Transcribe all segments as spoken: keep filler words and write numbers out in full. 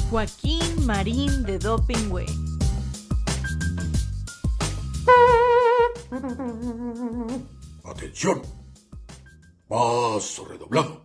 Joaquín Marín de Dopingüe. ¡Atención! Paso redoblado.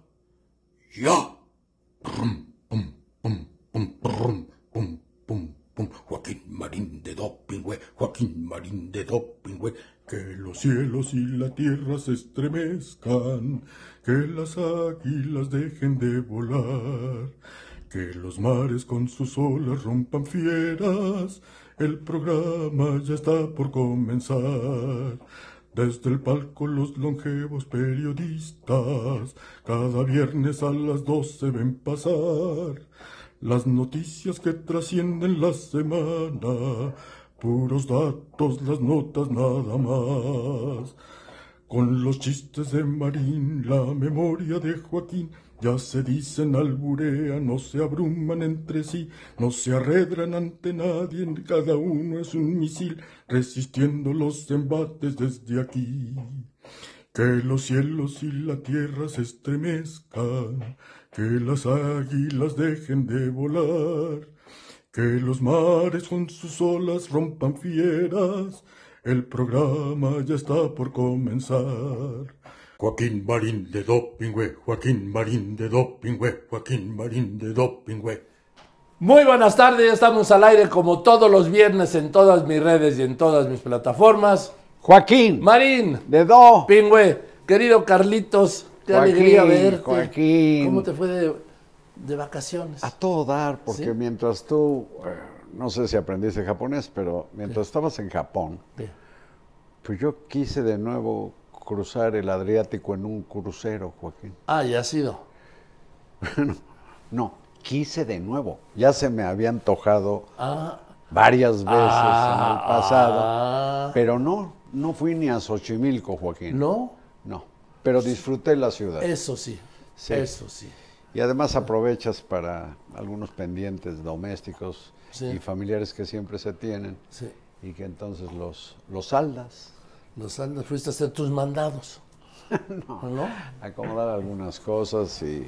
¡Ya! Pum, pum, pum, pum, pum, pum, pum, pum. Joaquín Marín de Dopingüe, Joaquín Marín de Dopingüe. Que los cielos y la tierra se estremezcan, que las águilas dejen de volar, que los mares con sus olas rompan fieras. El programa ya está por comenzar. Desde el palco los longevos periodistas cada viernes a las doce ven pasar las noticias que trascienden la semana, puros datos, las notas nada más. Con los chistes de Marín, la memoria de Joaquín, ya se dicen, alburean, no se abruman entre sí, no se arredran ante nadie, cada uno es un misil, resistiendo los embates desde aquí. Que los cielos y la tierra se estremezcan, que las águilas dejen de volar, que los mares con sus olas rompan fieras. El programa ya está por comenzar. Joaquín Marín de Dopingüe, Joaquín Marín de Dopingüe, Joaquín Marín de Dopingüe. Muy buenas tardes, ya estamos al aire como todos los viernes en todas mis redes y en todas mis plataformas. Joaquín Marín de Dopingüe, querido Carlitos, qué Joaquín, alegría verte. Joaquín. ¿Cómo te fue de, de vacaciones? A todo dar, porque ¿Sí? mientras tú, eh, no sé si aprendiste japonés, pero mientras Sí. estabas en Japón, Sí. pues yo quise de nuevo cruzar el Adriático en un crucero, Joaquín. Ah, ya ha sido. no, no, quise de nuevo. Ya se me había antojado Ah, varias veces ah, en el pasado, ah. pero no, no fui ni a Xochimilco, Joaquín. ¿No? No, pero disfruté la ciudad. Eso sí, Sí. eso sí. Y además aprovechas para algunos pendientes domésticos Sí. y familiares que siempre se tienen Sí. y que entonces los, los saldas. Los andas, fuiste a hacer tus mandados. no. ¿No? Acomodar algunas cosas y,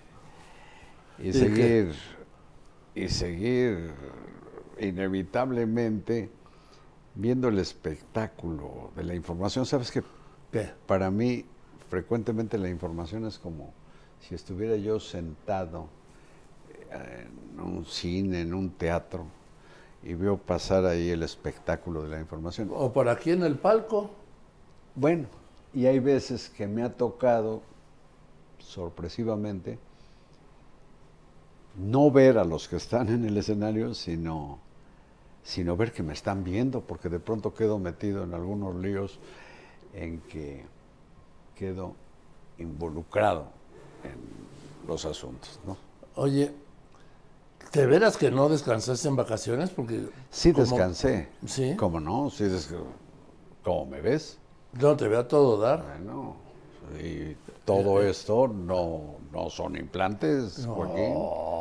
y ¿Y seguir, y seguir inevitablemente viendo el espectáculo de la información. ¿Sabes qué? ¿Qué? Para mí, frecuentemente la información es como si estuviera yo sentado en un cine, en un teatro, y veo pasar ahí el espectáculo de la información. O por aquí en el palco. Bueno, y hay veces que me ha tocado, sorpresivamente, no ver a los que están en el escenario, sino, sino ver que me están viendo, porque de pronto quedo metido en algunos líos en que quedo involucrado en los asuntos, ¿no? Oye, ¿de veras que no descansaste en vacaciones? Porque Sí como- descansé. ¿Sí? ¿Cómo no? Sí des- ¿Cómo me ves? No, te veo a todo dar. Bueno, y todo esto no, no son implantes, Joaquín.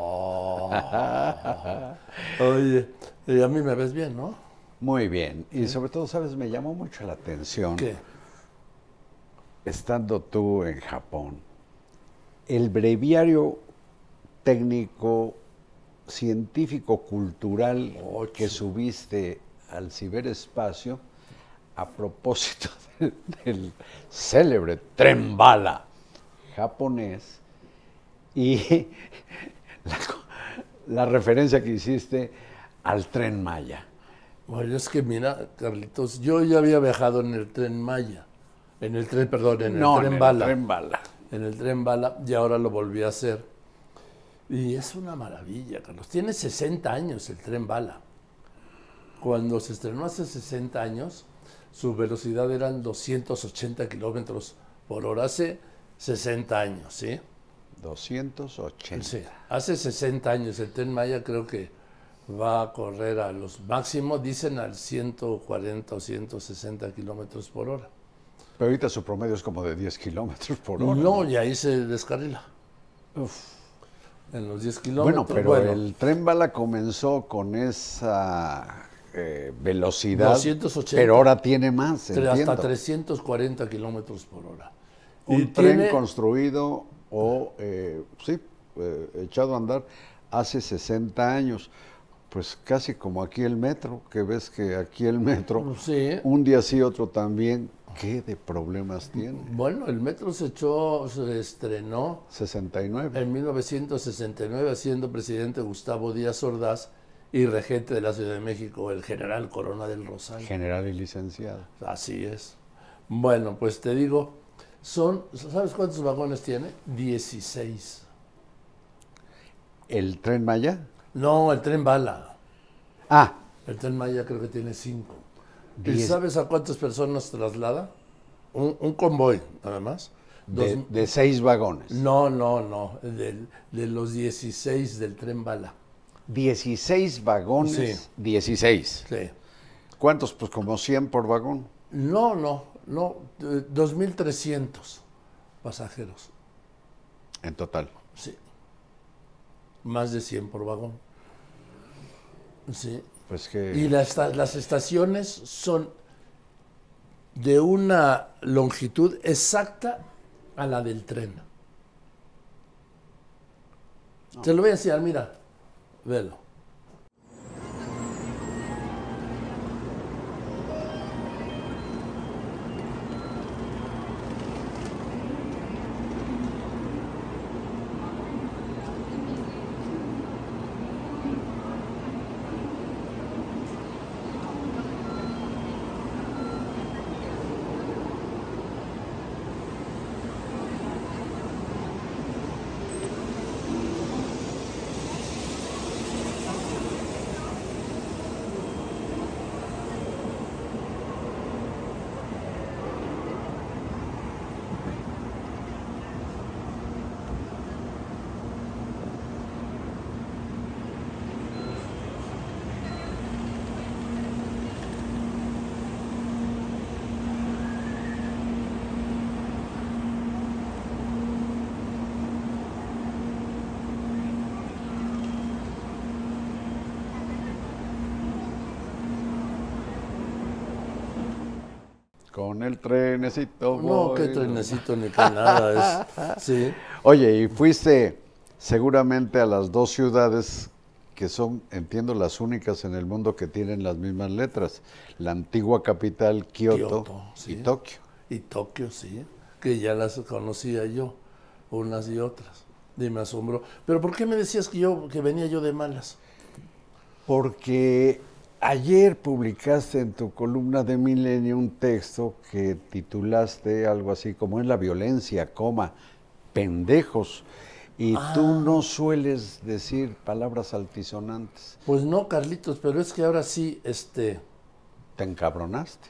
Oye, y a mí me ves bien, ¿no? Muy bien. Y sobre todo, ¿sabes? Me llamó mucho la atención, ¿Qué? estando tú en Japón, el breviario técnico, científico, cultural Ocho. que subiste al ciberespacio a propósito del, del célebre tren bala japonés y la, la referencia que hiciste al Tren Maya. Bueno, es que mira, Carlitos, yo ya había viajado en el Tren Maya, en el tren, perdón, en el no, Tren en Bala. el Tren Bala. En el Tren Bala, y ahora lo volví a hacer. Y es una maravilla, Carlos. Tiene sesenta años el Tren Bala. Cuando se estrenó hace sesenta años, su velocidad eran doscientos ochenta kilómetros por hora. Hace sesenta años, ¿sí? doscientos ochenta. Sí, hace sesenta años. El Tren Maya creo que va a correr a los máximos, dicen al ciento cuarenta o ciento sesenta kilómetros por hora. Pero ahorita su promedio es como de diez kilómetros por hora. No, y ahí se descarrila. Uf. En los diez Bueno, kilómetros. pero bueno, el Tren Bala comenzó con esa eh, velocidad, doscientos ochenta. pero ahora tiene más, tre- entiendo. hasta trescientos cuarenta kilómetros por hora. Un Y tren tiene- construido o, eh, sí, eh, echado a andar hace sesenta años. Pues casi como aquí el metro, que ves que aquí el metro, Sí. un día sí, otro también, ¿qué de problemas tiene? Bueno, el metro se echó, se estrenó sesenta y nueve. en mil novecientos sesenta y nueve, siendo presidente Gustavo Díaz Ordaz y regente de la Ciudad de México, el general Corona del Rosario. General y licenciado. Así es. Bueno, pues te digo, son, ¿sabes cuántos vagones tiene? dieciséis. ¿El Tren Maya? No, el tren bala. Ah, El tren Maya creo que tiene cinco. ¿Y Diez. sabes a cuántas personas traslada? Un, un convoy, nada más. de, Dos- de seis vagones. No, no, no, de, de los dieciséis del tren bala. dieciséis vagones. Sí. dieciséis. Sí. ¿Cuántos? Pues como cien por vagón. No, no, no, eh, dos mil trescientos pasajeros, En total. sí. Más de cien por vagón. Sí. Pues que... Y las, las estaciones son de una longitud exacta a la del tren. Te lo voy a enseñar, mira, velo. Con el trenecito. No, voy. qué trenecito ni qué nada. Es, sí. Oye, y fuiste seguramente a las dos ciudades que son, entiendo, las únicas en el mundo que tienen las mismas letras. La antigua capital, Kioto, Kioto, sí. y Tokio. Y Tokio, sí, que ya las conocía yo, unas y otras. Y me asombró. Pero ¿por qué me decías que yo que venía yo de malas? Porque ayer publicaste en tu columna de Milenio un texto que titulaste algo así como "Es la violencia, coma, pendejos". Y Ah. tú no sueles decir palabras altisonantes. Pues no, Carlitos, pero es que ahora sí, este, Te encabronaste.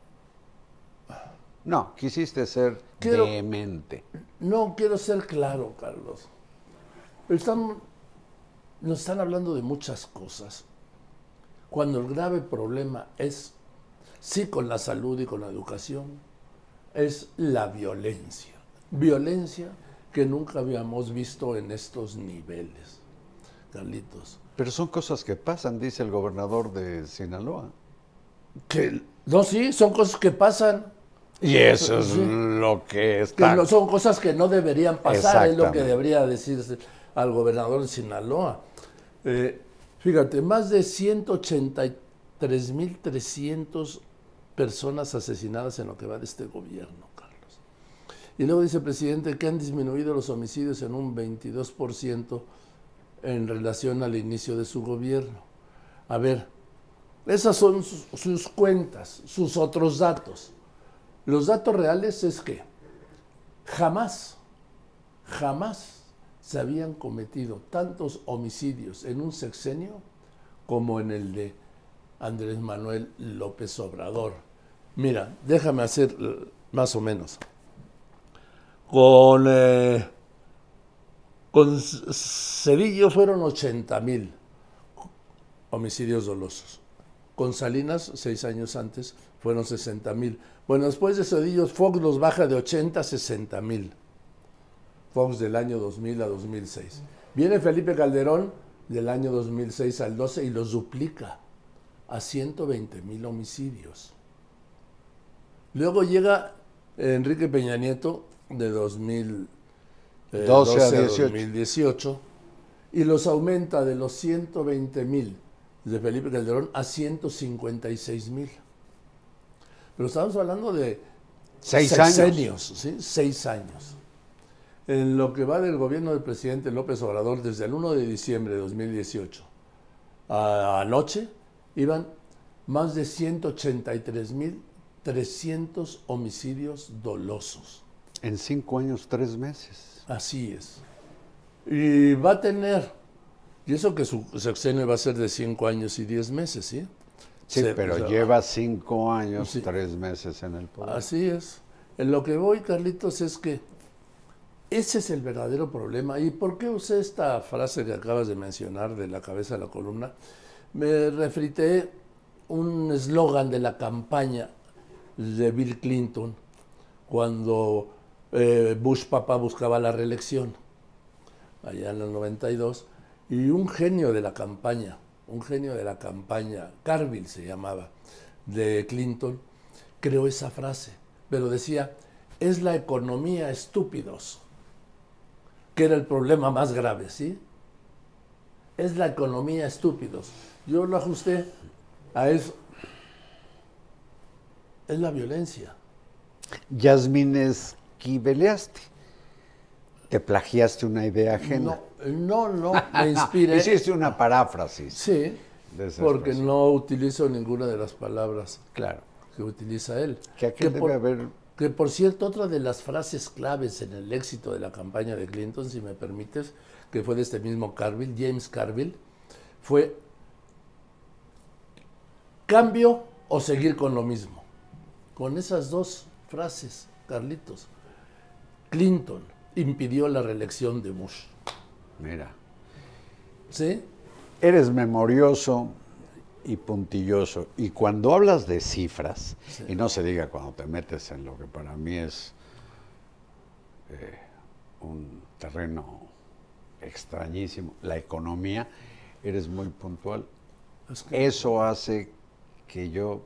No, quisiste ser Quiero- vehemente. no quiero ser claro, Carlos. Están, nos están hablando de muchas cosas. Cuando el grave problema es, sí con la salud y con la educación, es la violencia. Violencia que nunca habíamos visto en estos niveles, Carlitos. Pero son cosas que pasan, dice el gobernador de Sinaloa. Que, no, sí, son cosas que pasan, Y eso es Sí. lo que que está... no, son cosas que no deberían pasar, es lo que Exactamente. debería decirse al gobernador de Sinaloa. Eh, fíjate, más de ciento ochenta y tres mil trescientas personas asesinadas en lo que va de este gobierno, Carlos. Y luego dice el presidente que han disminuido los homicidios en un veintidós por ciento en relación al inicio de su gobierno. A ver, esas son sus, sus cuentas, sus otros datos. Los datos reales es que jamás, jamás se habían cometido tantos homicidios en un sexenio como en el de Andrés Manuel López Obrador. Mira, déjame hacer eh, más o menos. Con, eh, con C- Cedillo fueron ochenta mil homicidios dolosos. Con Salinas, seis años antes, fueron sesenta mil. Bueno, después de Cedillo, Fox los baja de ochenta a sesenta mil. Fox del año dos mil a dos mil seis. Viene Felipe Calderón del año dos mil seis al doce y los duplica a ciento veinte mil homicidios. Luego llega Enrique Peña Nieto de dos mil doce a doce a dieciocho. dos mil dieciocho y los aumenta de los ciento veinte mil de Felipe Calderón a ciento cincuenta y seis mil. Pero estamos hablando de Seis sexenios, ¿sí? Seis años. En lo que va del gobierno del presidente López Obrador, desde el primero de diciembre de dos mil dieciocho a anoche, iban más de ciento ochenta y tres mil trescientos homicidios dolosos. En cinco años, tres meses. Así es. Y va a tener, y eso que su sexenio va a ser de cinco años y diez meses, ¿sí? Sí, Se, pero o sea, lleva cinco años, sí. tres meses en el poder. Así es. En lo que voy, Carlitos, es que ese es el verdadero problema. ¿Y por qué usé esta frase que acabas de mencionar de la cabeza de la columna? Me refrité un eslogan de la campaña de Bill Clinton cuando eh, Bush papá buscaba la reelección, allá en el noventa y dos, y un genio de la campaña, un genio de la campaña, Carville se llamaba, de Clinton, creó esa frase, pero decía, es la economía, estúpidos, que era el problema más grave, ¿sí? Es la economía, estúpidos. Yo lo ajusté a eso. Es la violencia. Yasmín Esquiveleaste. Te plagiaste una idea ajena. No, no, no, me inspiré. Hiciste una paráfrasis. Sí, de esa porque expresión. no utilizo ninguna de las palabras Claro. que utiliza él. Que aquí Que debe por, haber... que por cierto, otra de las frases claves en el éxito de la campaña de Clinton, si me permites, que fue de este mismo Carville, James Carville, fue cambio o seguir con lo mismo. Con esas dos frases, Carlitos, Clinton impidió la reelección de Bush. Mira. ¿Sí? Eres memorioso y puntilloso. Y cuando hablas de cifras, Sí. y no se diga cuando te metes en lo que para mí es eh, un terreno extrañísimo, la economía, eres muy puntual. Es que- Eso hace que yo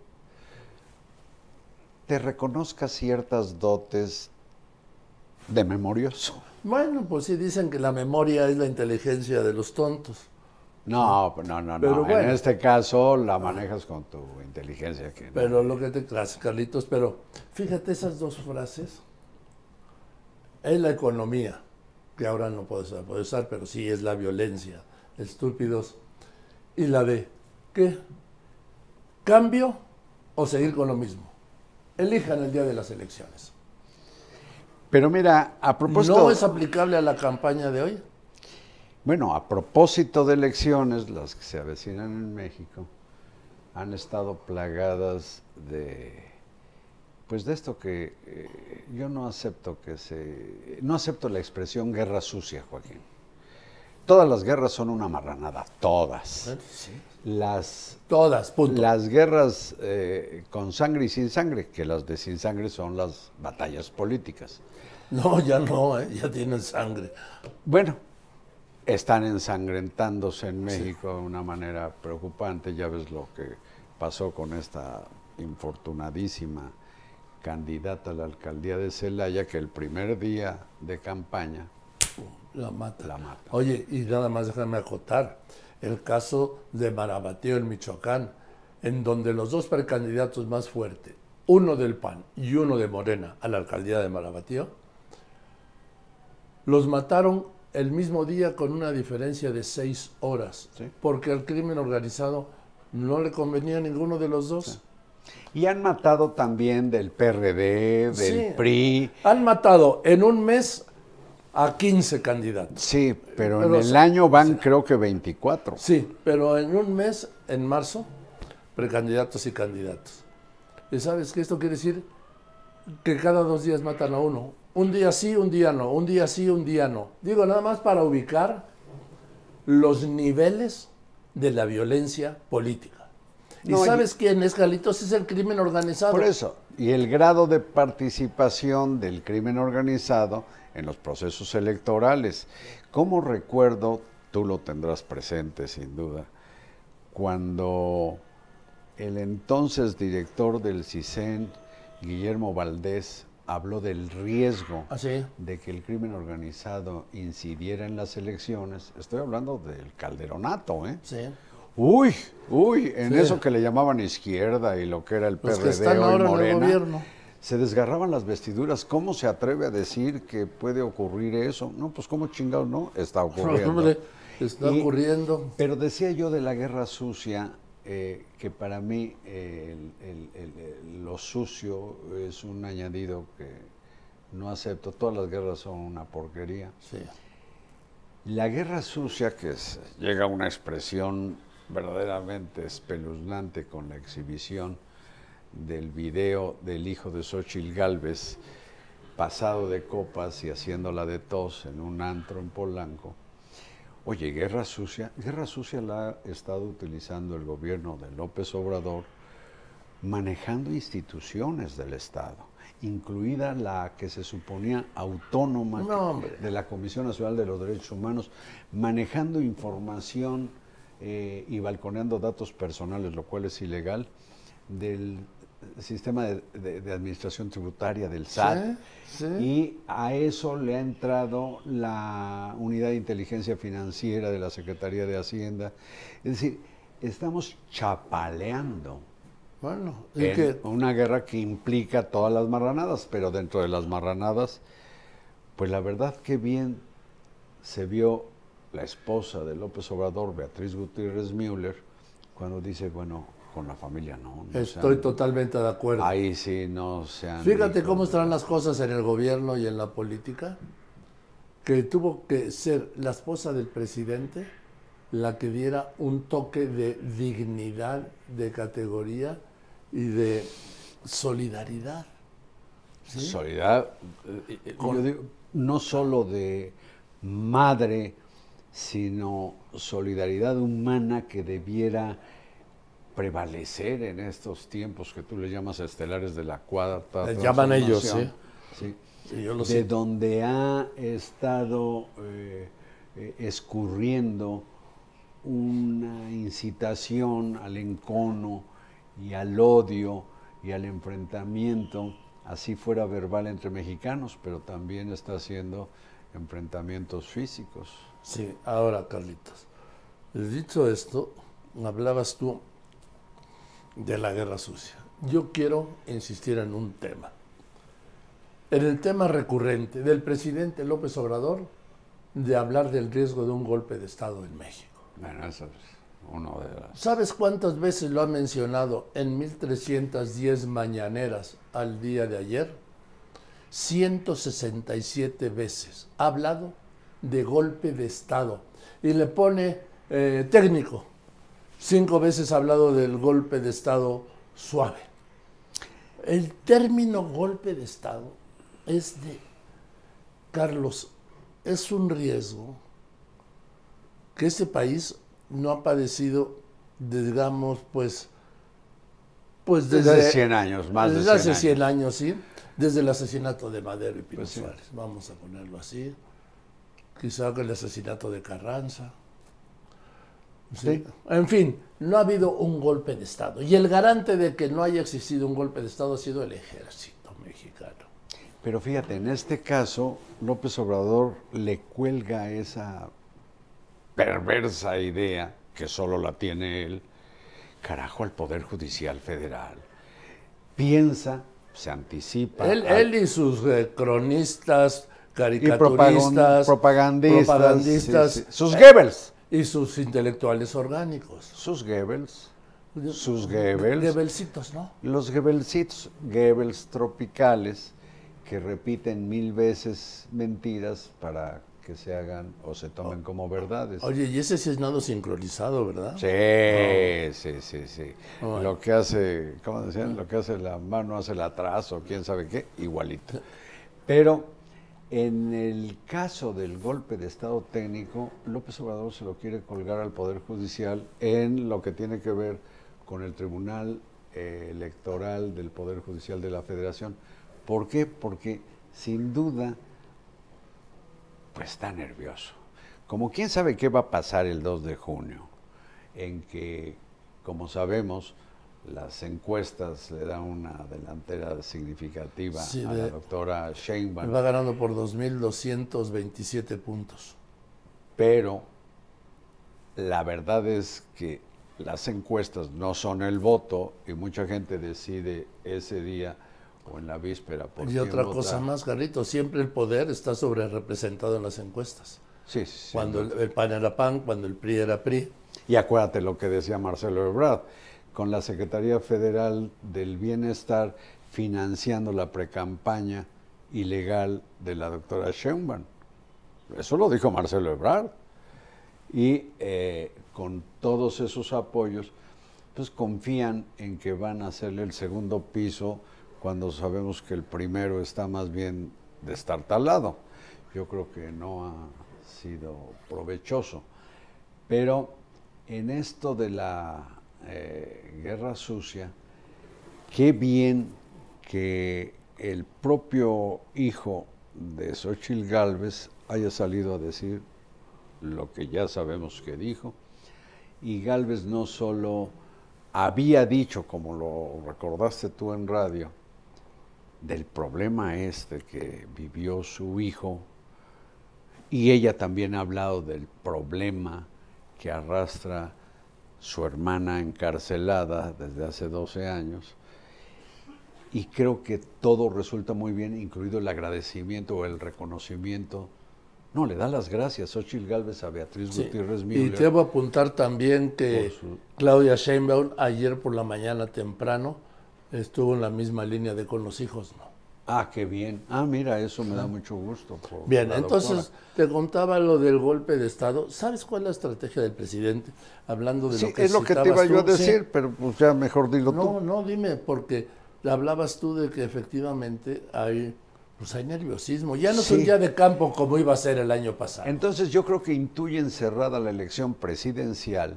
te reconozca ciertas dotes de memorioso. Bueno, pues sí dicen que la memoria es la inteligencia de los tontos. No, no, no, Pero no. bueno. En este caso la manejas con tu inteligencia. Que no. Pero lo que te creas, Carlitos, pero fíjate esas dos frases. Es la economía, que ahora no puedo usar, puedo usar, pero sí es la violencia, estúpidos. Y la de, ¿qué? ¿Cambio o seguir con lo mismo? Elijan el día de las elecciones. Pero mira, a propósito... ¿No es aplicable a la campaña de hoy? Bueno, a propósito de elecciones, las que se avecinan en México, han estado plagadas de, pues de esto que eh, yo no acepto que se, no acepto la expresión guerra sucia, Joaquín. Todas las guerras son una marranada, todas. Sí. Las, Todas, punto. las guerras eh, con sangre y sin sangre, que las de sin sangre son las batallas políticas. No, ya no, ¿eh? Ya tienen sangre. Bueno, están ensangrentándose en México de una manera preocupante. Ya ves lo que pasó con esta infortunadísima candidata a la alcaldía de Celaya, que el primer día de campaña La mata. la mata. Oye, y nada más déjame acotar, el caso de Marabatío en Michoacán, en donde los dos precandidatos más fuertes, uno del P A N y uno de Morena a la alcaldía de Marabatío, los mataron el mismo día con una diferencia de seis horas, Sí. porque al crimen organizado no le convenía a ninguno de los dos. Sí. Y han matado también del P R D, del Sí. P R I. Han matado en un mes a quince candidatos. Sí, pero, Pero en se- el año van creo que veinticuatro. Sí, pero en un mes, en marzo, precandidatos y candidatos. ¿Y sabes qué esto quiere decir? Que cada dos días matan a uno. Un día sí, un día no. Un día sí, un día no. Digo, nada más para ubicar los niveles de la violencia política. ¿Y No, y- sabes quién es, Carlitos? Es el crimen organizado. Por eso, y el grado de participación del crimen organizado en los procesos electorales. Como recuerdo, tú lo tendrás presente sin duda, cuando el entonces director del CISEN, Guillermo Valdés, habló del riesgo ¿Ah, sí? de que el crimen organizado incidiera en las elecciones. Estoy hablando del Calderonato, ¿eh? Sí. Uy, uy, en Sí. eso que le llamaban izquierda y lo que era el Los P que R D están hoy ahora en el Morena, gobierno. se desgarraban las vestiduras. ¿Cómo se atreve a decir que puede ocurrir eso? No, pues cómo chingados no, está ocurriendo. Hombre, está Y- ocurriendo. Pero decía yo de la guerra sucia, eh, que para mí eh, el- el- el- el- lo sucio es un añadido que no acepto. Todas las guerras son una porquería. Sí. La guerra sucia, que es- llega a una expresión verdaderamente espeluznante con la exhibición del video del hijo de Xóchitl Gálvez, pasado de copas y haciéndola de tos en un antro en Polanco. Oye, guerra sucia, guerra sucia la ha estado utilizando el gobierno de López Obrador manejando instituciones del Estado, incluida la que se suponía autónoma No, hombre. de la Comisión Nacional de los Derechos Humanos, manejando información eh, y balconeando datos personales, lo cual es ilegal, del sistema de, de- de administración tributaria del S A T. Sí, sí. Y a eso le ha entrado la Unidad de Inteligencia Financiera de la Secretaría de Hacienda. Es decir, estamos chapaleando Bueno, y en que una guerra que implica todas las marranadas, pero dentro de las marranadas, pues la verdad que bien se vio la esposa de López Obrador, Beatriz Gutiérrez Müller, cuando dice, bueno, con la familia no. no estoy sean- totalmente de acuerdo. Ahí sí no sean... Fíjate hijos cómo de- están las cosas en el gobierno y en la política, que tuvo que ser la esposa del presidente la que diera un toque de dignidad, de categoría y de solidaridad. ¿sí? Solidaridad, eh, eh, yo digo, no solo de madre, sino solidaridad humana que debiera prevalecer en estos tiempos que tú le llamas estelares de la cuarta Les llaman ellos, transformación. Sí. Y yo lo De siento. donde ha estado eh, eh, escurriendo una incitación al encono y al odio y al enfrentamiento, así fuera verbal entre mexicanos, pero también está haciendo enfrentamientos físicos. Sí, ahora, Carlitos, dicho esto, hablabas tú de la guerra sucia. Yo quiero insistir en un tema. En el tema recurrente del presidente López Obrador de hablar del riesgo de un golpe de Estado en México. Bueno, eso es uno de las... ¿Sabes cuántas veces lo ha mencionado en mil trescientas diez mañaneras al día de ayer? ciento sesenta y siete veces ha hablado de golpe de Estado. Y le pone eh, técnico. Cinco veces ha hablado del golpe de Estado suave. El término golpe de Estado es de, Carlos, es un riesgo que este país no ha padecido, digamos, pues, pues Desde desde, hace cien años, más de desde hace cien cien años, sí, desde el asesinato de Madero y Pino Pues sí. Suárez, vamos a ponerlo así, quizá con el asesinato de Carranza. Sí. Sí. En fin, no ha habido un golpe de Estado. Y el garante de que no haya existido un golpe de Estado ha sido el ejército mexicano. Pero fíjate, en este caso, López Obrador le cuelga esa perversa idea, que solo la tiene él, carajo, al Poder Judicial Federal. Piensa, se anticipa. Él, a- él y sus eh, cronistas, y caricaturistas, propagan- propagandistas. propagandistas, sí, sí. Sus eh, Goebbels. y sus intelectuales orgánicos. Sus Goebbels. Sus Goebbels. Goebbelsitos, ¿no? Los Goebbelsitos, Goebbels tropicales, que repiten mil veces mentiras para que se hagan o se tomen como verdades. Oye, y ese sí es nado sincronizado, ¿verdad? Sí, sí, sí, sí. Bueno. Lo que hace, ¿cómo decían? Lo que hace la mano hace el atraso, quién sabe qué, igualito. Pero en el caso del golpe de Estado técnico, López Obrador se lo quiere colgar al Poder Judicial en lo que tiene que ver con el Tribunal eh, Electoral del Poder Judicial de la Federación. ¿Por qué? Porque sin duda, pues está nervioso. Como quién sabe qué va a pasar el dos de junio, en que, como sabemos, las encuestas le dan una delantera significativa Sí, a de- la doctora Sheinbaum, Va ganando por dos mil doscientos veintisiete puntos. pero la verdad es que las encuestas no son el voto y mucha gente decide ese día o en la víspera por Y quién otra votar. cosa más, Carlito, siempre el poder está sobre representado en las encuestas. Sí, sí, Cuando sí. el, el P A N era P A N, cuando el P R I era P R I. Y acuérdate lo que decía Marcelo Ebrard, con la Secretaría Federal del Bienestar financiando la precampaña ilegal de la doctora Sheinbaum. Eso lo dijo Marcelo Ebrard. Y eh, con todos esos apoyos, pues confían en que van a hacerle el segundo piso cuando sabemos que el primero está más bien destartalado. Yo creo que no ha sido provechoso. Pero en esto de la eh, guerra sucia, qué bien que el propio hijo de Xóchitl Gálvez haya salido a decir lo que ya sabemos que dijo, y Gálvez no solo había dicho, como lo recordaste tú en radio, del problema este que vivió su hijo, y ella también ha hablado del problema que arrastra su hermana encarcelada desde hace doce años, y creo que todo resulta muy bien, incluido el agradecimiento o el reconocimiento. No, le da las gracias Xóchitl Gálvez a Beatriz Sí. Gutiérrez Y Müller. te voy a apuntar también que Por su- Claudia Sheinbaum ayer por la mañana temprano estuvo en la misma línea de con los hijos, ¿no? Ah, qué bien. Ah, mira, eso me da mucho gusto. por Bien, la entonces doctora. te contaba lo del golpe de Estado. ¿Sabes cuál es la estrategia del presidente? Hablando de Sí, lo que es lo que te citabas iba yo a tú. Sí. decir, pero pues ya mejor dilo No, tú. no, dime, porque hablabas tú de que efectivamente hay, pues hay nerviosismo. Ya no es Sí. un día de campo como iba a ser el año pasado. Entonces yo creo que intuyen cerrada la elección presidencial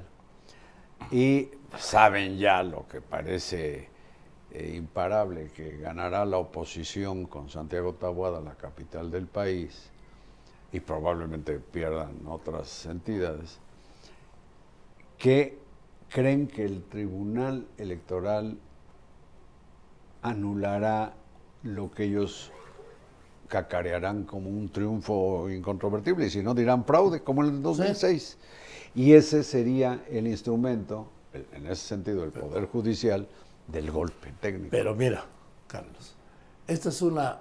y saben ya lo que parece eh, imparable, que ganará la oposición con Santiago Taboada, la capital del país, y probablemente pierdan otras entidades, que creen que el Tribunal Electoral anulará lo que ellos cacarearán como un triunfo incontrovertible, y si no dirán fraude, como en el dos mil seis. Y ese sería el instrumento, el- en ese sentido, el Poder Judicial, del golpe técnico. Pero mira, Carlos, esta es una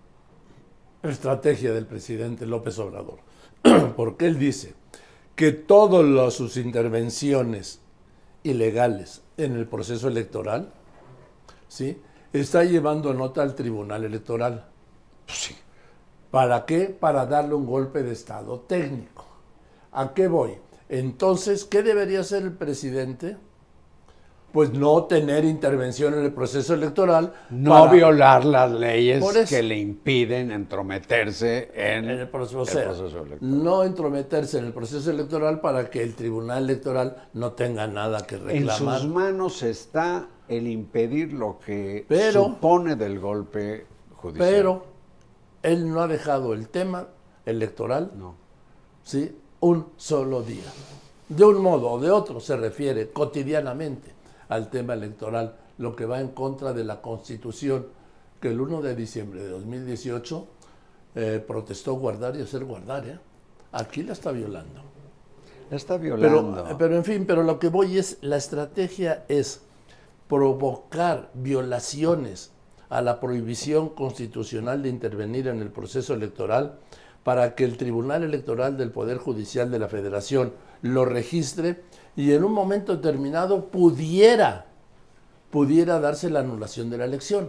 estrategia del presidente López Obrador, porque él dice que todas sus intervenciones ilegales en el proceso electoral, ¿sí?, está llevando nota al Tribunal Electoral. Sí. ¿Para qué? Para darle un golpe de Estado técnico. ¿A qué voy? Entonces, ¿qué debería hacer el presidente? Pues no tener intervención en el proceso electoral. No para- violar las leyes Por eso. que le impiden entrometerse en, en el proceso, o el sea, proceso electoral. no entrometerse en el proceso electoral para que el Tribunal Electoral no tenga nada que En reclamar. sus manos está el impedir lo que Pero- supone del golpe judicial. Pero él no ha dejado el tema electoral, No. ¿sí?, un solo día. De un modo o de otro se refiere cotidianamente al tema electoral, lo que va en contra de la Constitución que el primero de diciembre de dos mil dieciocho eh, protestó guardar y hacer guardar. ¿eh? Aquí la está violando. La está Pero, violando. pero en fin, pero lo que voy es, la estrategia es provocar violaciones a la prohibición constitucional de intervenir en el proceso electoral para que el Tribunal Electoral del Poder Judicial de la Federación lo registre y en un momento determinado pudiera, pudiera darse la anulación de la elección.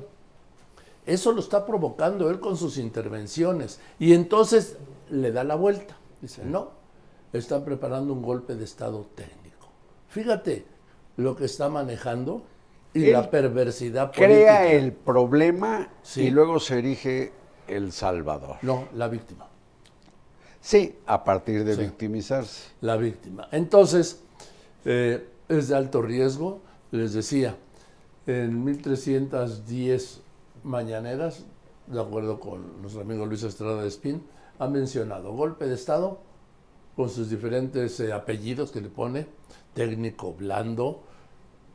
Eso lo está provocando él con sus intervenciones y entonces le da la vuelta. Dice, no, están preparando un golpe de Estado técnico. Fíjate lo que está manejando y Él la perversidad política. Crea el problema Sí. y luego se erige el salvador. No, la víctima. Sí, a partir de Sí. victimizarse. La víctima. Entonces, eh, es de alto riesgo. Les decía, en mil trescientas diez mañaneras, de acuerdo con nuestro amigo Luis Estrada de Espín, ha mencionado golpe de Estado con sus diferentes eh, apellidos que le pone, técnico, blando,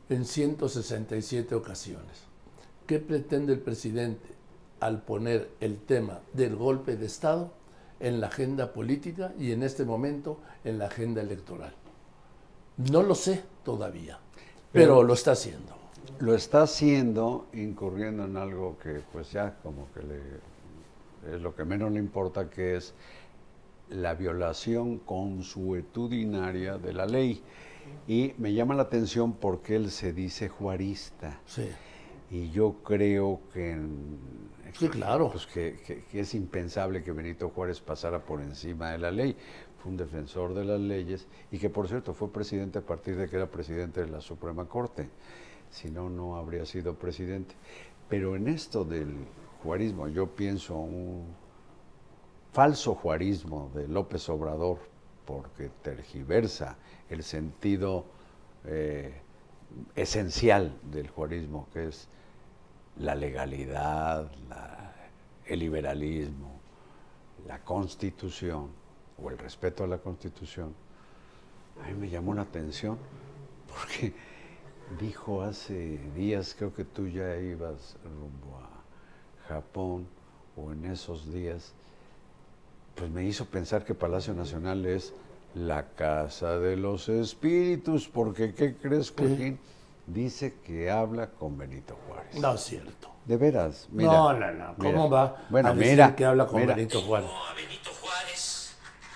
en ciento sesenta y siete ocasiones. ¿Qué pretende el presidente al poner el tema del golpe de Estado en la agenda política y en este momento en la agenda electoral? No lo sé todavía, pero, pero lo está haciendo. Lo está haciendo incurriendo en algo que pues ya como que le, es lo que menos le importa, que es la violación consuetudinaria de la ley. Y me llama la atención porque él se dice juarista. Sí. Y yo creo que, sí, claro. Pues que, que, que es impensable que Benito Juárez pasara por encima de la ley. Fue un defensor de las leyes y que, por cierto, fue presidente a partir de que era presidente de la Suprema Corte. Si no, no habría sido presidente. Pero en esto del juarismo, yo pienso un falso juarismo de López Obrador, porque tergiversa el sentido eh, esencial del juarismo, que es la legalidad, la, el liberalismo, la Constitución, o el respeto a la Constitución. A mí me llamó la atención, porque dijo hace días, creo que tú ya ibas rumbo a Japón, o en esos días, pues me hizo pensar que Palacio Nacional es la casa de los espíritus, porque ¿qué crees, Joaquín? Dice que habla con Benito Juárez. No es cierto. De veras, mira. No, no, no. ¿Cómo mira. va bueno, a decir mira, que habla con mira. Benito Juárez? A Benito Juárez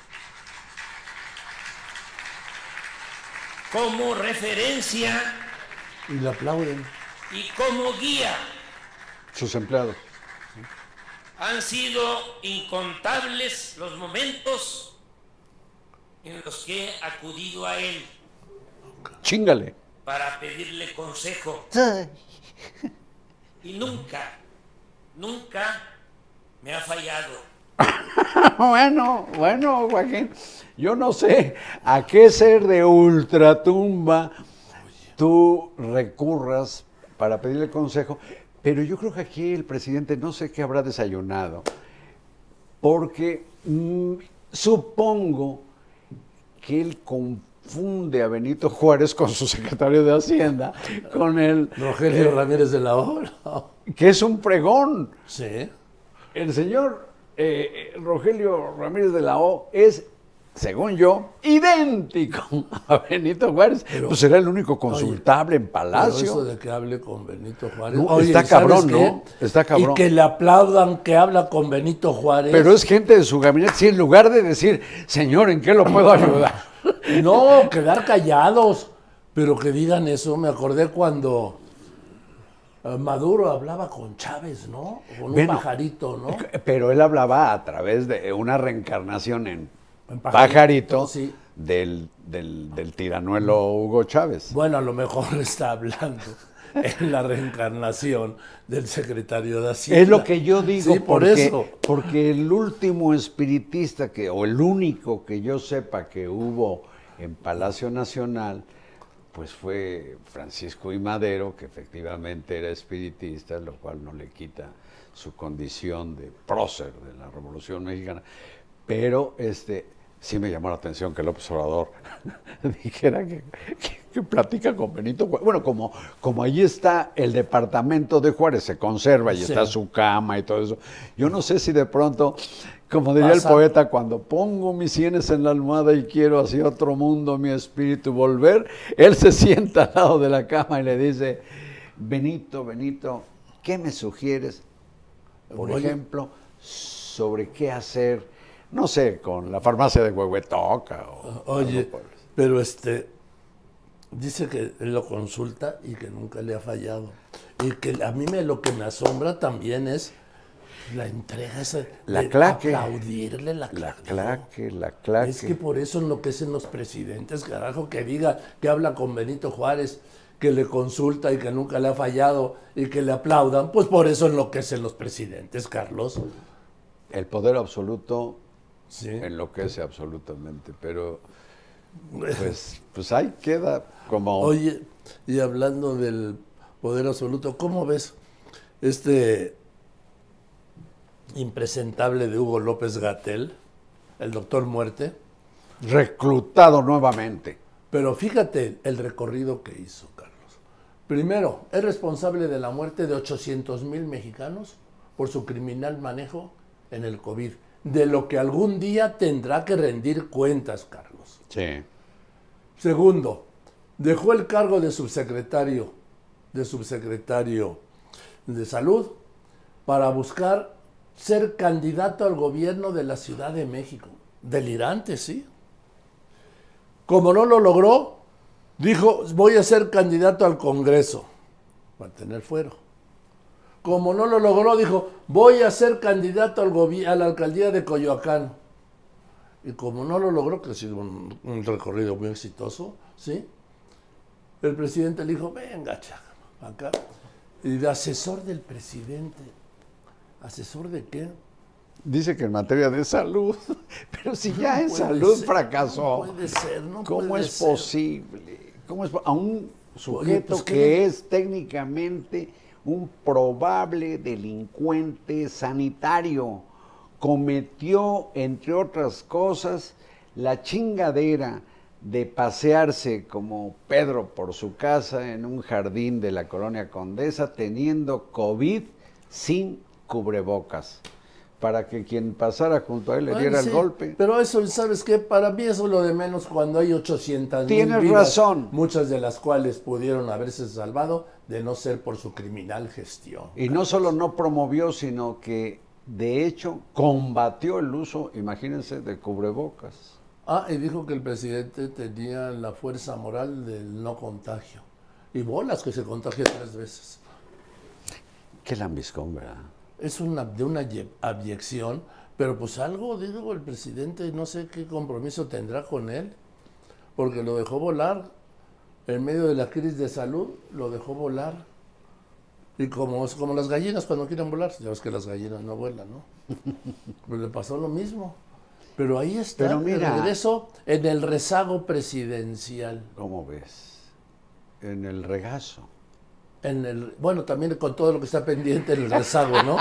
como referencia Y le aplauden. y como guía. Sus empleados. Han sido incontables los momentos en los que he acudido a él Chíngale. para pedirle consejo. Y nunca, nunca me ha fallado. Bueno, bueno, Joaquín, yo no sé a qué ser de ultratumba tú recurras para pedirle consejo, pero yo creo que aquí el presidente no sé qué habrá desayunado, porque mmm, supongo que él confunde a Benito Juárez con su secretario de Hacienda, con el... Rogelio eh, Ramírez de la O. que es un pregón. Sí. El señor eh, Rogelio Ramírez de la O es, según yo, idéntico a Benito Juárez. Pero, pues será el único consultable oye, en Palacio. Pero eso de que hable con Benito Juárez. No, oye, está ¿sabes cabrón, qué? ¿no? Está cabrón. Y que le aplaudan que habla con Benito Juárez. Pero es gente de su gabinete. Sí, en lugar de decir, señor, ¿en qué lo puedo ayudar? No, quedar callados. Pero que digan eso. Me acordé cuando Maduro hablaba con Chávez, ¿no? Con un Bueno, pajarito, ¿no? Pero él hablaba a través de una reencarnación en, En pajarito, pajarito, sí. del, del, del tiranuelo Hugo Chávez. Bueno, a lo mejor está hablando en la reencarnación del secretario de Hacienda. Es lo que yo digo, Sí, por porque, eso. porque el último espiritista, que, o el único que yo sepa que hubo en Palacio Nacional, pues fue Francisco I. Madero, que efectivamente era espiritista, lo cual no le quita su condición de prócer de la Revolución Mexicana. Pero este sí me llamó la atención que López Obrador dijera que, que, que platica con Benito Juárez. Bueno, como, como allí está el departamento de Juárez, se conserva y Sí. está su cama y todo eso. Yo no sé si de pronto, como diría Pasa. el poeta, cuando pongo mis sienes en la almohada y quiero hacia otro mundo mi espíritu volver, él se sienta al lado de la cama y le dice, Benito, Benito, ¿qué me sugieres, por Oye. ejemplo, sobre qué hacer, no sé, con la farmacia de Huehuetoca? O, Oye, algo por el- pero este dice que él lo consulta y que nunca le ha fallado. Y que a mí me, lo que me asombra también es la entrega esa La de claque. aplaudirle la La claque. claque, la claque. Es que por eso enloquecen los presidentes, carajo, que diga que habla con Benito Juárez, que le consulta y que nunca le ha fallado y que le aplaudan, pues por eso enloquecen los presidentes, Carlos. El poder absoluto Sí. enloquece absolutamente, pero pues, pues ahí queda como... Oye, y hablando del poder absoluto, ¿cómo ves este impresentable de Hugo López-Gatell, el doctor Muerte? reclutado nuevamente. Pero fíjate el recorrido que hizo, Carlos. Primero, es responsable de la muerte de ochocientos mil mexicanos por su criminal manejo en el COVID, de lo que algún día tendrá que rendir cuentas, Carlos. Sí. Segundo, dejó el cargo de subsecretario, de subsecretario de Salud para buscar ser candidato al gobierno de la Ciudad de México. Delirante, ¿sí? Como no lo logró, dijo, voy a ser candidato al Congreso, para tener fuero. Como no lo logró, dijo, voy a ser candidato al gobi- a la alcaldía de Coyoacán. Y como no lo logró, que ha sido un, un recorrido muy exitoso, ¿sí? El presidente le dijo, venga, chaca, acá. Y de asesor del presidente. ¿Asesor de qué? Dice que en materia de salud, pero si ya No en puede salud ser, fracasó. No puede ser, no ¿Cómo puede es ser. posible? ¿Cómo es po- a un sujeto pues, ¿qué que le- es técnicamente un probable delincuente sanitario cometió, entre otras cosas, la chingadera de pasearse como Pedro por su casa en un jardín de la colonia Condesa teniendo COVID sin cubrebocas, para que quien pasara junto a él le Bueno, diera sí, el golpe? Pero eso, ¿sabes qué? Para mí eso es lo de menos cuando hay ochocientas mil Tienes vidas, razón. muchas de las cuales pudieron haberse salvado de no ser por su criminal gestión. Y no solo no promovió, sino que de hecho combatió el uso, imagínense, de cubrebocas. Ah, y dijo que el presidente tenía la fuerza moral del no contagio. Y bolas que se contagia tres veces. Qué lambiscón, ¿verdad? Es una, de una ye- abyección, pero pues algo, digo, el presidente, no sé qué compromiso tendrá con él, porque lo dejó volar. En medio de la crisis de salud, lo dejó volar. Y como, como las gallinas cuando quieren volar, ya ves que las gallinas no vuelan, ¿no? Pues le pasó lo mismo. Pero ahí está, Pero mira, el regreso en el rezago presidencial. ¿Cómo ves? En el regazo. En el, bueno, también con todo lo que está pendiente en el rezago, ¿no?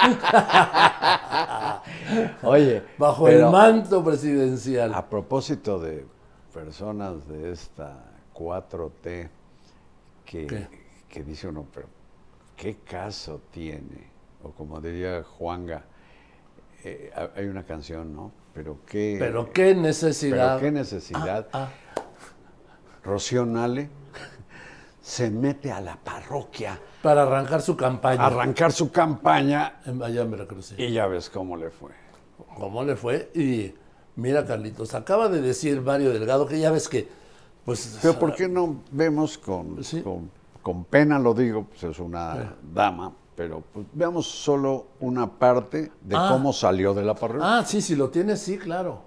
Oye, Bajo pero el manto presidencial. a propósito de personas de esta cuatro T que, ¿Qué? que dice uno, pero ¿qué caso tiene? O como diría Juanga, eh, hay una canción, ¿no? Pero qué, Pero qué necesidad. pero qué necesidad. Ah, Rocío Nale se mete a la parroquia para arrancar su campaña. a arrancar su campaña En- allá en Veracruz. Sí. y ya ves cómo le fue. ¿Cómo le fue? Y mira, Carlitos, acaba de decir Mario Delgado que ya ves que, pues... Pero ¿por qué no vemos con, Sí. con, con pena, lo digo, pues es una Eh. dama, pero pues veamos solo una parte de Ah. cómo salió de la parroquia? Ah, sí, si lo tienes, sí, claro.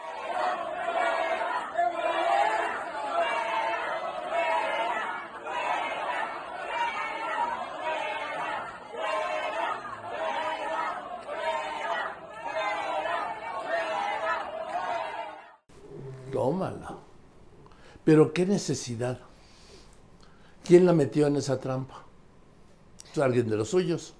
Tómala. Pero qué necesidad. ¿Quién la metió en esa trampa? Pues alguien de los suyos.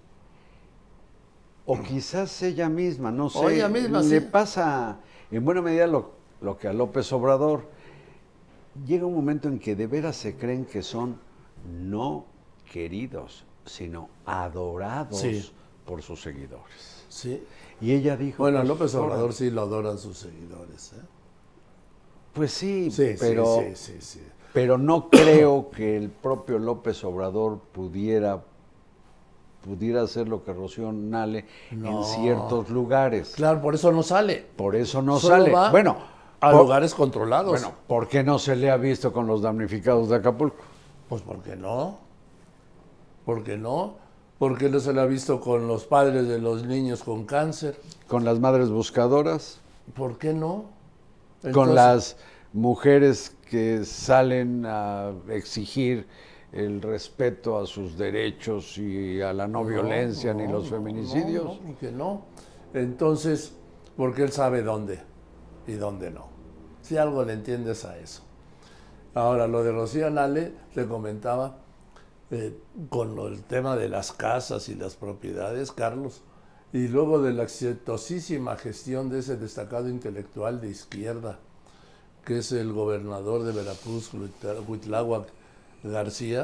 O quizás ella misma, no sé. O ella misma, le sí. pasa en buena medida lo, lo que a López Obrador. Llega un momento en que de veras se creen que son no queridos, sino adorados Sí. por sus seguidores. Sí. Y ella dijo... Bueno, a pues, López Obrador órale. sí lo adoran sus seguidores. ¿eh? Pues sí, Sí, pero, sí, sí, sí, sí. pero no creo que el propio López Obrador pudiera, pudiera hacer lo que Rocío Nale No. en ciertos lugares. Claro, por eso no sale. Por eso no Solo sale. va Bueno, a por- lugares controlados. bueno, ¿por qué no se le ha visto con los damnificados de Acapulco? Pues ¿por qué no? ¿Por qué no? ¿Por qué no se le ha visto con los padres de los niños con cáncer? ¿Con las madres buscadoras? ¿Por qué no? ¿Con Entonces, las mujeres que salen a exigir el respeto a sus derechos y a la no, violencia ni no, los no, feminicidios? No, no, ¿por qué no? Entonces, porque él sabe dónde y dónde no. Si algo le entiendes a eso. Ahora, lo de Rocío Nale, le comentaba, eh, con lo- el tema de las casas y las propiedades, Carlos, y luego de la exitosísima gestión de ese destacado intelectual de izquierda, que es el gobernador de Veracruz, Huitl- Huitláhuac García,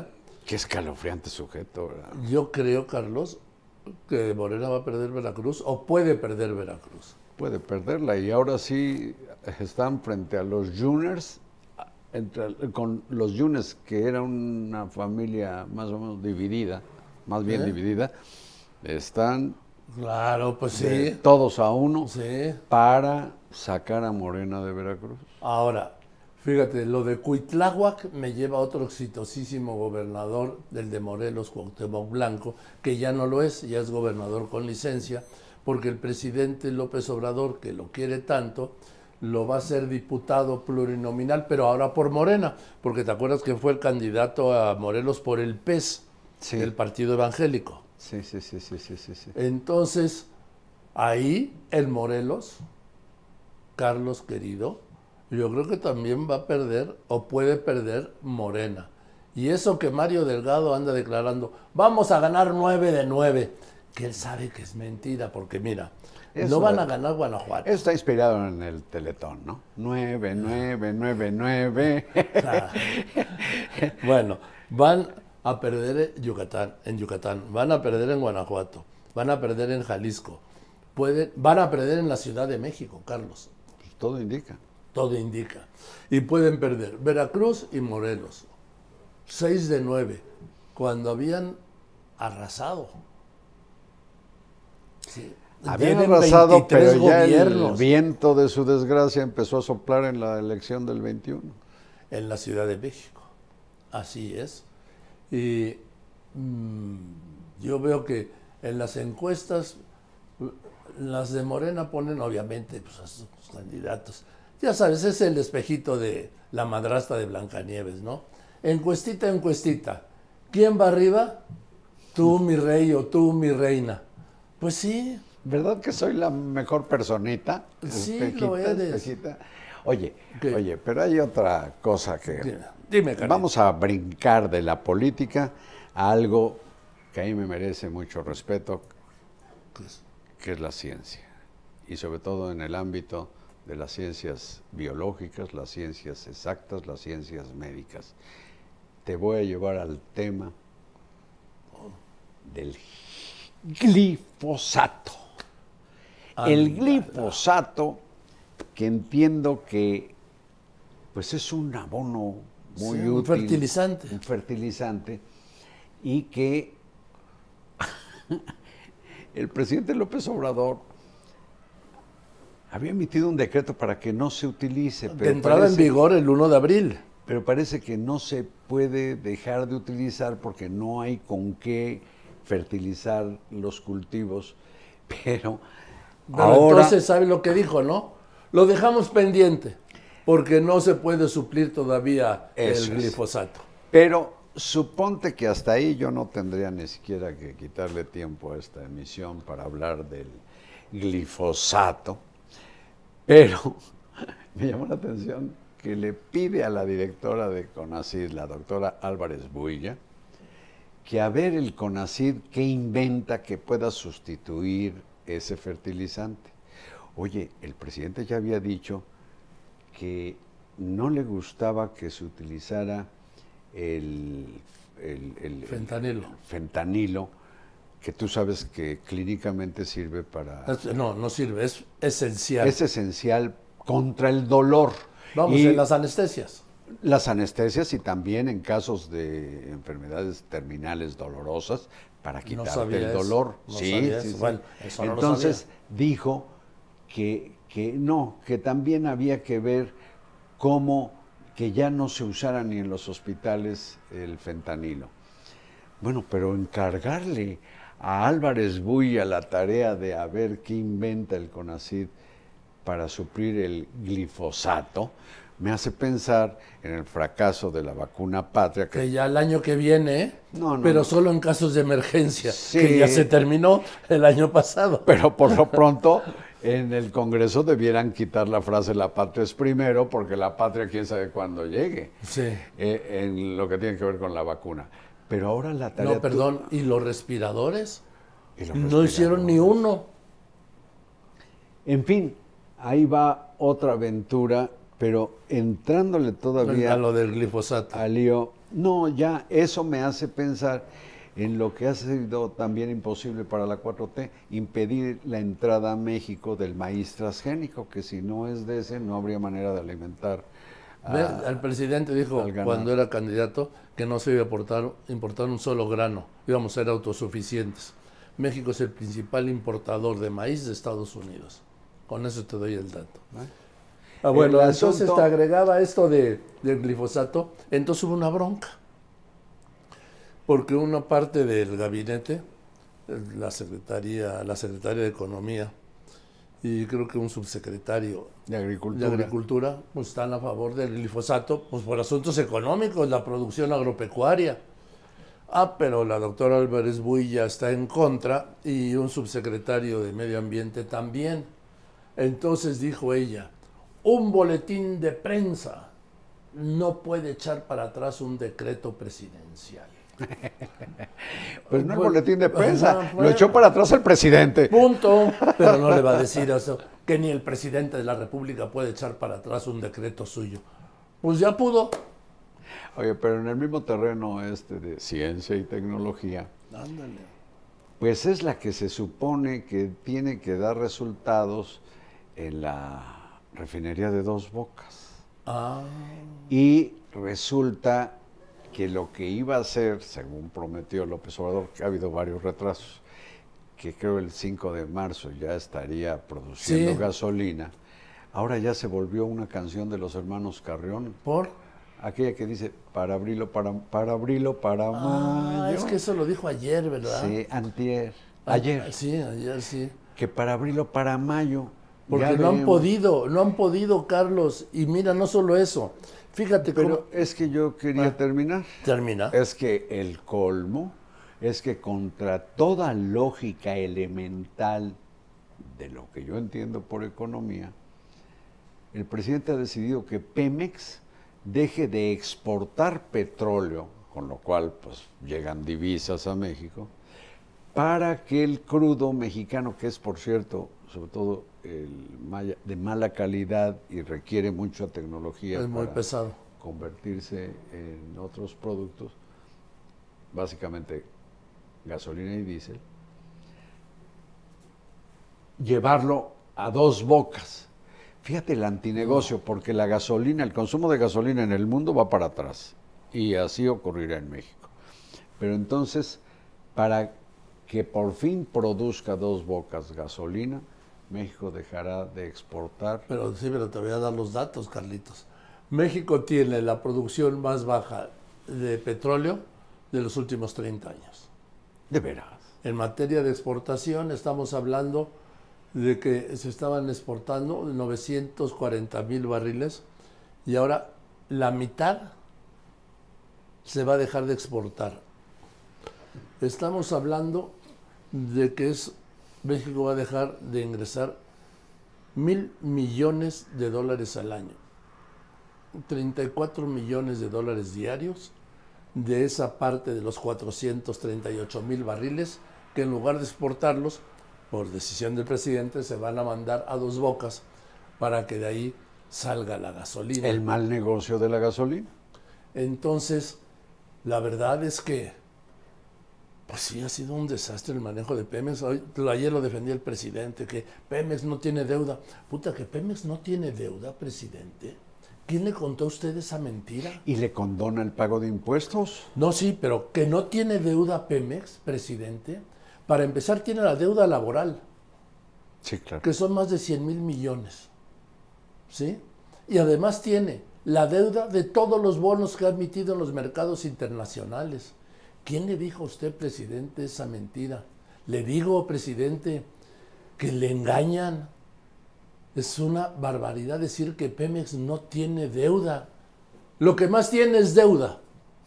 Qué escalofriante sujeto, ¿verdad? Yo creo, Carlos, que Morena va a perder Veracruz o puede perder Veracruz. Puede perderla y ahora sí están frente a los Juners, entre, con los Juners, que era una familia más o menos dividida, más bien ¿Eh? dividida, están Claro, pues de sí. todos a uno Sí. para sacar a Morena de Veracruz. Ahora, fíjate, lo de Cuitláhuac me lleva a otro exitosísimo gobernador del de Morelos, Cuauhtémoc Blanco, que ya no lo es, ya es gobernador con licencia, porque el presidente López Obrador, que lo quiere tanto, lo va a hacer diputado plurinominal, pero ahora por Morena, porque te acuerdas que fue el candidato a Morelos por el P E S, Sí. el Partido Evangélico. Sí, sí, sí, sí, sí, sí, sí. Entonces, ahí el Morelos, Carlos querido, yo creo que también va a perder o puede perder Morena. Y eso que Mario Delgado anda declarando, vamos a ganar nueve de nueve, que él sabe que es mentira, porque mira, Eso no van es- a ganar Guanajuato. Eso está inspirado en el Teletón, ¿no? Nueve, nueve, nueve, nueve. Ah. Bueno, van a perder en Yucatán, en Yucatán, van a perder en Guanajuato, van a perder en Jalisco, pueden, van a perder en la Ciudad de México, Carlos. Pues todo indica. Todo indica. Y pueden perder Veracruz y Morelos. seis de nueve, cuando habían arrasado. Sí. Habían Tienen arrasado, pero veintitrés ya el gobiernos viento de su desgracia empezó a soplar en la elección del veintiuno. en la Ciudad de México. Así es. Y mm, yo veo que en las encuestas, las de Morena ponen obviamente pues, a sus candidatos. Ya sabes, es el espejito de la madrastra de Blancanieves, ¿no? Encuestita, encuestita. ¿Quién va arriba? Tú, mi rey, o tú, mi reina. Pues sí. ¿Verdad que soy la mejor personita? Sí, Espejita, lo eres. espejita. Oye, ¿Qué? oye, pero hay otra cosa que... Dime, dime, Carlitos. Vamos a brincar de la política a algo que a mí me merece mucho respeto, Pues, que es la ciencia. Y sobre todo en el ámbito de las ciencias biológicas, las ciencias exactas, las ciencias médicas. Te voy a llevar al tema del glifosato. El Ándala. glifosato, que entiendo que pues es un abono muy Sí, útil. un fertilizante. Un fertilizante. Y que el presidente López Obrador había emitido un decreto para que no se utilice. de Pero entrada en parece- vigor el uno de abril. pero parece que no se puede dejar de utilizar porque no hay con qué fertilizar los cultivos. Pero, Pero ahora, entonces, ¿sabe lo que dijo, no? Lo dejamos pendiente, porque no se puede suplir todavía Eso el es. glifosato. pero suponte que hasta ahí yo no tendría ni siquiera que quitarle tiempo a esta emisión para hablar del glifosato. Pero me llamó la atención que le pide a la directora de CONACYT, la doctora Álvarez Builla, que a ver el CONACYT qué inventa que pueda sustituir ese fertilizante. Oye, el presidente ya había dicho que no le gustaba que se utilizara el, el- el- el Fentanilo. fentanilo, que tú sabes que clínicamente sirve para... Es- No, no sirve, es esencial. Es esencial contra el dolor. Vamos, Y en las anestesias. las anestesias y también en casos de enfermedades terminales dolorosas para quitarte sabía el eso, dolor. no sí, sabía sí, eso. sí. Bueno, eso no lo Entonces sabía. dijo que, que no, que también había que ver cómo que ya no se usara ni en los hospitales el fentanilo. Bueno, pero encargarle a Álvarez Builla la tarea de a ver qué inventa el CONACYT para suplir el glifosato, me hace pensar en el fracaso de la vacuna patria. Que, Que ya el año que viene, ¿eh? No, no, pero no. solo en casos de emergencia, Sí. que ya se terminó el año pasado. pero por lo pronto en el Congreso debieran quitar la frase la patria es primero, porque la patria quién sabe cuándo llegue, Sí. eh, en lo que tiene que ver con la vacuna. Pero ahora la tarea... No, perdón, ¿y los respiradores? Y los No hicieron ni uno. En fin, ahí va otra aventura Pero entrándole todavía A lo del glifosato. al lío, no, ya eso me hace pensar en lo que ha sido también imposible para la cuatro T, impedir la entrada a México del maíz transgénico, que si no es de ese, no habría manera de alimentar. Ve, a- el presidente dijo al ganado. cuando era candidato que no se iba a importar, importar un solo grano, íbamos a ser autosuficientes. México es el principal importador de maíz de Estados Unidos. Con eso te doy el dato. Ah, bueno, El entonces asunto- te agregaba esto de, del glifosato, entonces hubo una bronca. Porque una parte del gabinete, la secretaría, la secretaria de Economía y creo que un subsecretario de de agricultura. Agricultura, pues están a favor del glifosato, pues por asuntos económicos, la producción agropecuaria. Ah, pero la doctora Álvarez Builla está en contra y un subsecretario de Medio Ambiente también. Entonces dijo ella, un boletín de prensa no puede echar para atrás un decreto presidencial. Pues no el Pues, boletín de prensa, ajá, lo bueno. echó para atrás el presidente. Punto. Pero no le va a decir eso, que ni el presidente de la República puede echar para atrás un decreto suyo. Pues ya pudo. Oye, pero en el mismo terreno este de ciencia y tecnología, Ándale. pues es la que se supone que tiene que dar resultados en la refinería de Dos Bocas. Ah, Y resulta que lo que iba a hacer, según prometió López Obrador, que ha habido varios retrasos, que creo el cinco de marzo ya estaría produciendo Sí. gasolina, ahora ya se volvió una canción de los hermanos Carrión, ¿por? aquella que dice, para abrilo, para, para abrilo, para Ah, mayo. es que eso lo dijo ayer, ¿verdad? Sí, antier, Ah, ayer, Sí, ayer sí. que para abrilo, para mayo. Porque ya no han veremos. podido, no han podido, Carlos. Y mira, no solo eso. Fíjate Pero cómo... es que yo quería Ah. terminar. Termina. Es que el colmo es que contra toda lógica elemental de lo que yo entiendo por economía, el presidente ha decidido que Pemex deje de exportar petróleo, con lo cual pues llegan divisas a México, para que el crudo mexicano, que es por cierto, sobre todo el maya- de mala calidad y requiere mucha tecnología Es muy para pesado. convertirse en otros productos, básicamente gasolina y diésel, llevarlo a Dos Bocas. Fíjate el antinegocio, porque la gasolina, el consumo de gasolina en el mundo va para atrás, y así ocurrirá en México. Pero entonces, para que por fin produzca Dos Bocas gasolina, México dejará de exportar. Pero sí, pero te voy a dar los datos, Carlitos. México tiene la producción más baja de petróleo de los últimos treinta años. De veras. En materia de exportación estamos hablando de que se estaban exportando novecientos cuarenta mil barriles y ahora la mitad se va a dejar de exportar. Estamos hablando de que es, México va a dejar de ingresar mil millones de dólares al año. treinta y cuatro millones de dólares diarios de esa parte de los cuatrocientos treinta y ocho mil barriles que en lugar de exportarlos, por decisión del presidente, se van a mandar a Dos Bocas para que de ahí salga la gasolina. El mal negocio de la gasolina. Entonces, la verdad es que, pues sí, ha sido un desastre el manejo de Pemex. Hoy, ayer lo defendía el presidente, que Pemex no tiene deuda. Puta, que Pemex no tiene deuda, presidente. ¿Quién le contó a usted esa mentira? ¿Y le condona el pago de impuestos? No, sí, pero que no tiene deuda Pemex, presidente. Para empezar, tiene la deuda laboral, Sí, claro. que son más de cien mil millones. ¿Sí? Y además tiene la deuda de todos los bonos que ha emitido en los mercados internacionales. ¿Quién le dijo a usted, presidente, esa mentira? Le digo, presidente, que le engañan. Es una barbaridad decir que Pemex no tiene deuda. Lo que más tiene es deuda.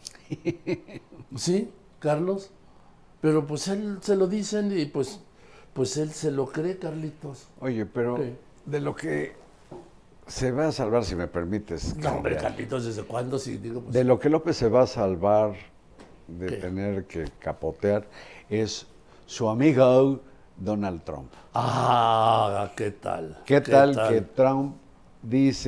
¿Sí, Carlos? Pero pues él se lo dicen y pues, pues él se lo cree, Carlitos. Oye, pero Sí. de lo que se va a salvar, si me permites. No, hombre, cambiar, Carlitos, ¿desde cuándo? Si digo, pues, de lo que López se va a salvar de ¿Qué? tener que capotear es su amigo Donald Trump. Ah, ¿qué tal? ¿Qué, tal, que Trump dice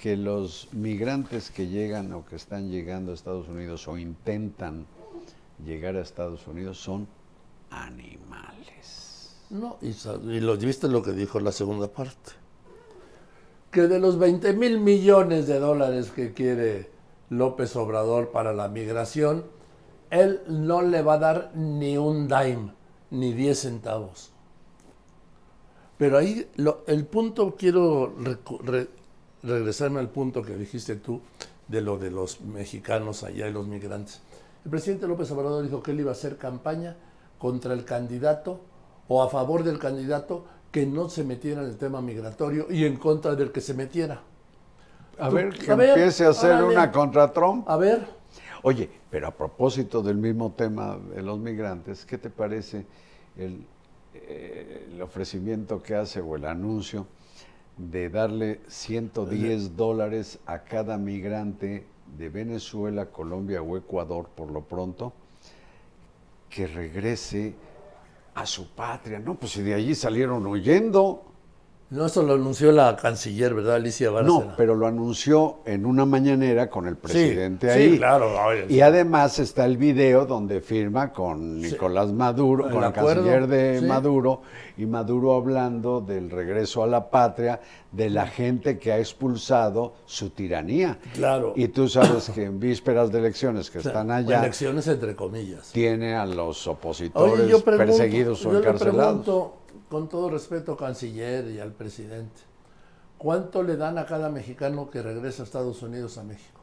que los migrantes que llegan o que están llegando a Estados Unidos o intentan llegar a Estados Unidos son animales. No, y, y lo, ¿viste lo que dijo la segunda parte? Que de los veinte mil millones de dólares que quiere López Obrador para la migración, él no le va a dar ni un dime, ni diez centavos. Pero ahí lo, el punto, quiero re, re, regresarme al punto que dijiste tú de lo de los mexicanos allá y los migrantes. El presidente López Obrador dijo que él iba a hacer campaña contra el candidato o a favor del candidato que no se metiera en el tema migratorio y en contra del que se metiera. A Tú, ver, que a ver, empiece a hacer órale. una contra Trump. A ver. Oye, pero a propósito del mismo tema de los migrantes, ¿qué te parece el, eh, el ofrecimiento que hace o el anuncio de darle ciento diez dólares a cada migrante de Venezuela, Colombia o Ecuador, por lo pronto, que regrese a su patria? No, pues si de allí salieron huyendo. No, eso lo anunció la canciller, ¿verdad, Alicia Bárcena? No, pero lo anunció en una mañanera con el presidente sí, ahí. Sí, claro. Oye, y además está el video donde firma con Nicolás Maduro, El con el acuerdo, canciller de sí. Maduro, y Maduro hablando del regreso a la patria de la gente que ha expulsado su tiranía. Claro. Y tú sabes que en vísperas de elecciones que O sea, están allá, elecciones entre comillas. tiene a los opositores Oye, yo pregunto, perseguidos o yo le encarcelados. pregunto, con todo respeto, canciller y al presidente, ¿cuánto le dan a cada mexicano que regresa a Estados Unidos a México?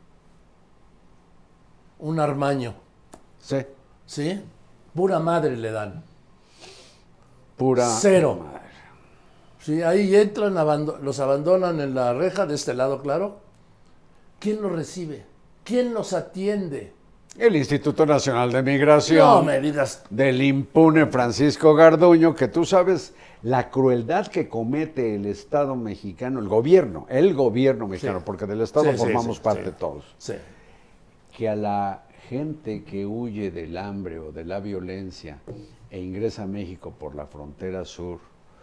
Un armaño, Sí, ¿sí? Pura madre le dan. pura Cero. madre. Sí, ahí entran, abando- los abandonan en la reja, de este lado, claro. ¿Quién los recibe? ¿Quién los atiende? El Instituto Nacional de Migración. No me digas. Del impune Francisco Garduño, que tú sabes la crueldad que comete el Estado mexicano, el gobierno, el gobierno mexicano, Sí. porque del Estado Sí, sí, formamos sí, parte sí. todos, Sí. que a la gente que huye del hambre o de la violencia e ingresa a México por la frontera sur,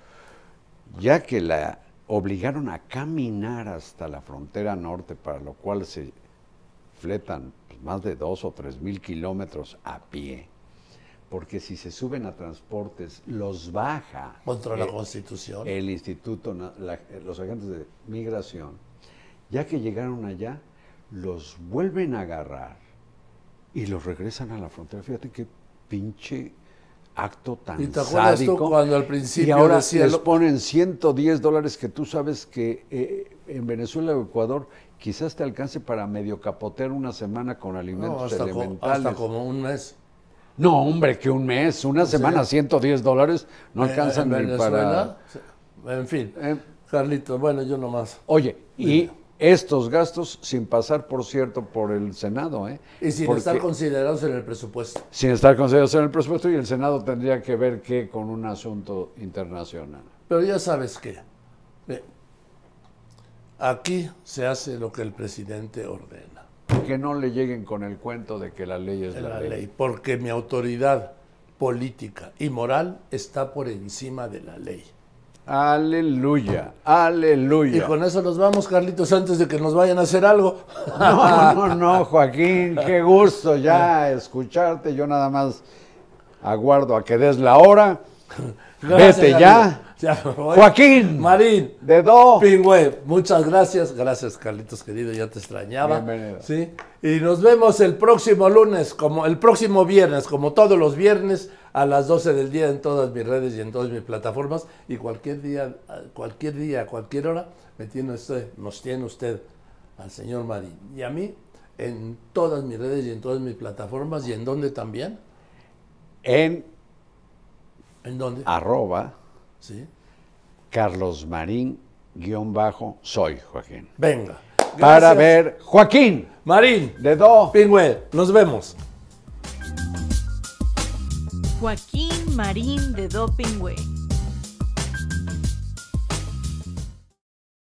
ya que la obligaron a caminar hasta la frontera norte, para lo cual se fletan pues, más de dos o tres mil kilómetros a pie, porque si se suben a transportes los baja Contra la eh, Constitución. el instituto, na- la- los agentes de migración. Ya que llegaron allá, los vuelven a agarrar y los regresan a la frontera. Fíjate qué pinche acto tan ¿Y te acuerdas tú sádico. cuando al principio y ahora decía les lo- ponen ciento diez dólares, que tú sabes que eh, en Venezuela o Ecuador quizás te alcance para medio capotear una semana con No, alimentos hasta, co- elementales. hasta como un mes. No, hombre, que un mes, una Sí. semana, ciento diez dólares, no Eh, alcanzan en ni para... Venezuela, sí. En fin, Eh, Carlito, bueno, yo nomás. Oye, y estos gastos sin pasar, por cierto, por el Senado, ¿eh? Y sin Porque- estar considerados en el presupuesto. sin estar considerados en el presupuesto, y el Senado tendría que ver qué con un asunto internacional. Pero ya sabes qué. Ve, aquí se hace lo que el presidente ordena. Que no le lleguen con el cuento de que la ley es de la, la ley. ley, porque mi autoridad política y moral está por encima de la ley. Aleluya, aleluya. Y con eso nos vamos, Carlitos, antes de que nos vayan a hacer algo. No, no, no, Joaquín, qué gusto ya escucharte. Yo nada más aguardo a que des la hora. Gracias, Vete Carlitos. ya. Ya me voy. Joaquín. Marín. De do. Pingüe, muchas gracias. Gracias, Carlitos querido, ya te extrañaba. Bienvenido. Sí. Y nos vemos el próximo lunes, como el próximo viernes, como todos los viernes, a las doce del día en todas mis redes y en todas mis plataformas. Y cualquier día, cualquier día, a cualquier hora, me tiene usted, nos tiene usted al señor Marín. Y a mí, en todas mis redes y en todas mis plataformas. ¿Y en dónde también? En ¿En dónde? arroba Sí. Carlos Marín guión bajo soy, Joaquín. Venga. Para Gracias. ver Joaquín Marín. de do. Pingüe, nos vemos. Joaquín Marín de Dopingüe.